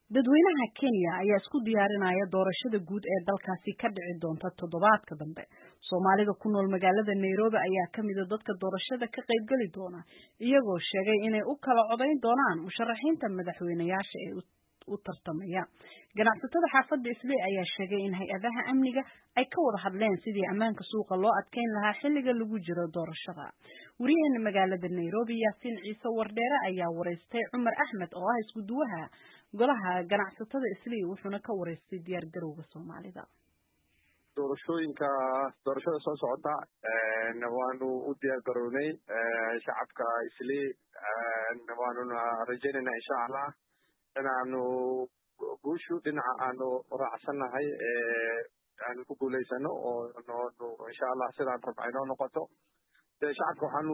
dadweynaha Kenya ayaa isku diyaarinaya doorashada guud ee dalkaasi ka dhici doonta toddobaadka dambe. Soomaalida ku nool magaalada Nairobi ayaa ka mid ah dadka doorashada ka qayb gali doona, iyagoo sheegay inay u kala codayn doonaan musharaxiinta madaxweynayaasha ee u tartamaya. Ganacsatada xaafadda Islii ayaa sheegay in hay'adaha amniga ay ka wada hadleen sidii ammaanka suuqa loo adkeyn lahaa xilliga lagu jiro doorashada. Wariyaheena magaalada Nairobi Yaasiin Ciise Wardheere ayaa wareystay Cumar Axmed oo ah isku duwaha golaha ganacsatada Islii, wuxuuna ka wareystay diyaar garowga Soomaalida. doorashada soo socota waanu u diyaar garownay shacabka Islii waanuna rajaynaynaa insha Allah inaanu guushu dhinaca aanu raacsanahay aan ku guuleysano oo insha Allah sidaan rabnayno noqoto. shacabka waxaanu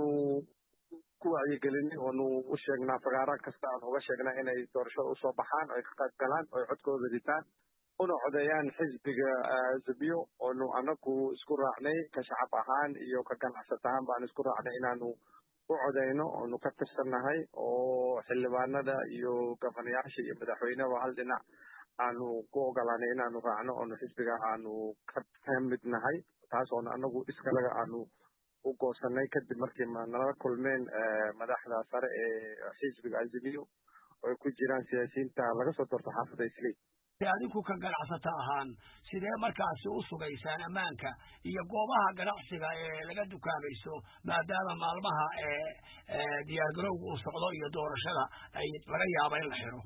ku wacyigelinay oo u sheegnaa fagaara kasta aan uga sheegnaa inay doorashada u soo baxaan oo ay ka qayb galaan oo codkooda ritaan una codeeyaan xisbiga Zabiyo oo anagu isku raacnay ka shacab ahaan iyo ka ganacsato ahaan baan isku raacnay inaanu u codeyno oo ka tirsanahay oo xildhibaanada iyo gofanayaasha iyo madaxweynaha hal dhinac aanu ku ogolaanay inaanu raacno oo xisbiga aanu ka mid nahay, taas oo anagu iskalaga aanu u goosanay kadib markii nala kulmeen madaxda sare ee xisbiga Zabiyo oo ku jiraan siyaasiyiinta laga soo doorto xaafadda Islii. adinku ka ganacsata ahaan sidee markaasi u sugaysaan ammaanka iyo goobaha ganacsiga ee laga dukaamayso maadaama maalmaha diyaargarowga uu socdo iyo doorashada ay laga yaabo in la xiro?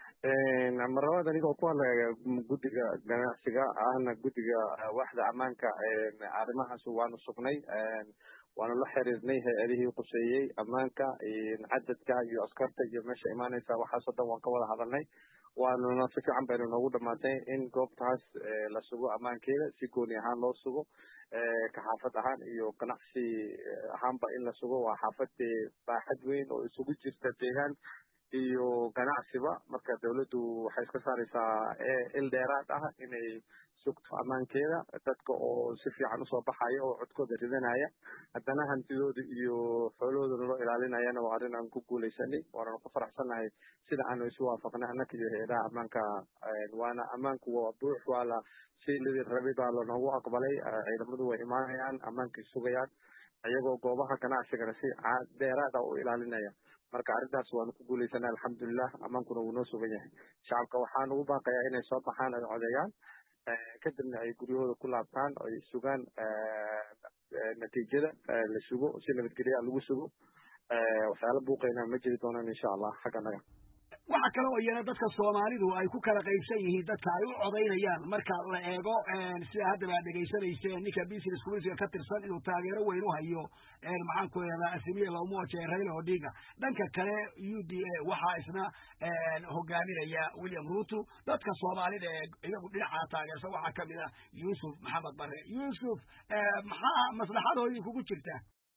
marlabaad anigoo ku hadlaya guddiga ganacsiga ahna guddiga waaxda ammaanka arrimahaas waanu sugnay, waanu la xiriirnay hay-adihii quseeyey ammaanka cadadka iyo askarta iyo meesha imaanaysa waxaasoo dhan waan ka wada hadalnay. waanuna si fiican baynu noogu dhamaatay in goobtaas la sugo ammaankeeda si gooni ahaan loo sugo ka xaafad ahaan iyo ganacsi ahaanba in la sugo. waa xaafad baaxad weyn oo isugu jirta deegaan iyo ganacsiba, marka dawladdu waxay iska saaraysaa il dheeraad ah inay sugto ammaankeeda dadka oo si fiican usoo baxaya oo codkooda ridanaya, haddana hantidooda iyo xoolahooda loo ilaalinayana waa arrin aan ku guuleysanay. waana ku faraxsanahay sida aanu isu waafaqnay annaka iyo hay-adaha ammaanka. waana ammaanku waa buux, waa la si lidii rabay baa lanoogu aqbalay. ciidamadu way imaanayaan, ammaankay sugayaan iyagoo goobaha ganacsigana si dheeraad ah u ilaalinaya. marka arrintaas waanu ku guuleysanay alxamdulilah, ammaankuna wuu noo sugan yahay. shacabka waxaan ugu baaqayaa inay soo baxaan ay codeeyaan kadibna ay guryahooda ku laabtaan oo ay sugaan natiijada la sugo si nabadgelya lagu sugo. waxyaalo buuqayna ma jiri doonaan insha Allah xagga naga. waxa kale oo iyana dadka Soomaalidu ay ku kala qaybsan yihiin dadka ay u codeynayaan marka la eego sida hadda aad dhageysanayseen ninka business community ka tirsan inuu taageero weyn u hayo maxaan ku yeelaa Asimiye la umoojay Raila Odinga. dhanka kale UDA waxa isna hogaaminaya William Ruto. dadka Soomaalida iyagu dhinaca taageersan waxa kamid ah Yusuf Maxamed Barre. Yusuf, maxaa maslaxadooda kugu jirta?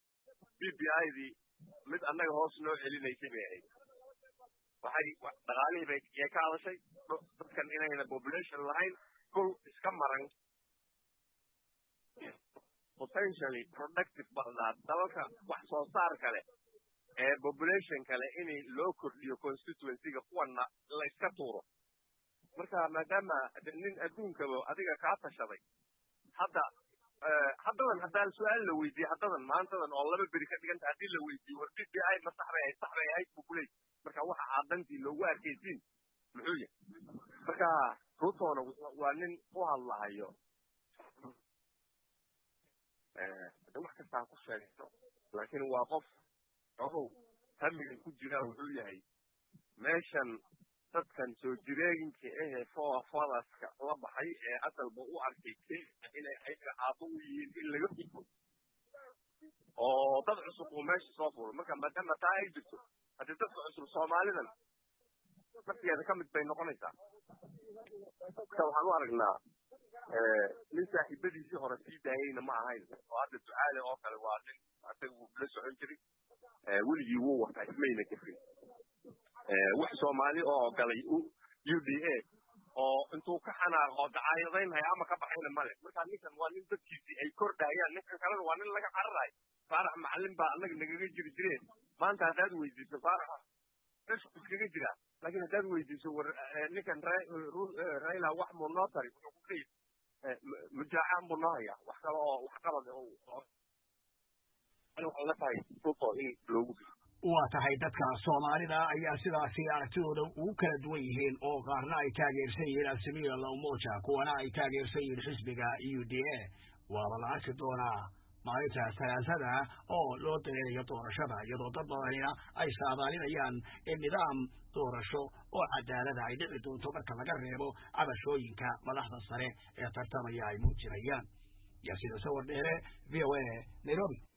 BBI mid annaga hoos noo celinaysay bay ahayd. waxay dhaqaalihii bay ka hadashay dadkan inayna population lahayn, kul iska maran potentially productive badnaa dalalka wax soo saar kale population kale in loo kordhiyo constituency-ga kuwana la iska tuuro. marka maadaama nin adduunkaba adiga kaa tashaday haddadan haddaan su-aal la weydiiye haddadan maantadan oo laba beri ka dhiganta haddii la weydiiyo war BBI ma sax bay ahayd population, marka waxa aadantii loogu arkaysiin muxuu yahay? marka Rutona waa nin u hadlahayo wax kasta ku sheegto, laakiin waa qof hamiga ku jira wuxuu yahay meeshan dadkan soo jireenka foodaska la baxay asalba u arkay inay ayaga aabo u yihiin in laga fiko oo dad cusub oo meesha soo furo. marka maadaama taa ay jirto haddii dadka cusub Soomaalidan markeeda ka mid bay noqonaysaa. marka waxaan u aragnaa nin saaxiibadiisii hore sii daayayna ma ahayn oo hadda ducaale oo kale waa nin asaga uu la socon jiray weligii wuu wataa ismayna gafin wax Soomaali oo galay UDA oo intuu ka xanaaqo dacaayadaynaya ama ka baxayna male. marka ninkan waa nin dadkiisii ay kordhayaan, ninkan kalena waa nin laga cararayo. faarax macallin baa annaga nagaga jiri jireen, maanta haddaad weydiiso faarax meeshu iskaga jiraa laakiin haddaad weydiiso war ninkan Raila wax muu noo tari wuxuu ku leeyahay mujaacaan buu noo hayaa wax kale oo wax qabad waxay la tahay ruto in loogu waa tahay dadka Soomaalida ayaa sidaasi aragtidooda ugu kala duwan yihiin oo qaarna ay taageersan yihiin Azimio la Umoja kuwana ay taageersan yihiin xisbiga UDA waa la arki doonaa maalinta Salaasada oo loo dareeyo doorashada iyadoo dad badanina ay saadaalinayaan in nidaam doorasho oo cadaalada ay dhici doonto marka laga reebo cabashooyinka madaxda sare ee tartamaya ay muujinayaan. Yaasiin Sawir Dheere, VOA, Nairobi.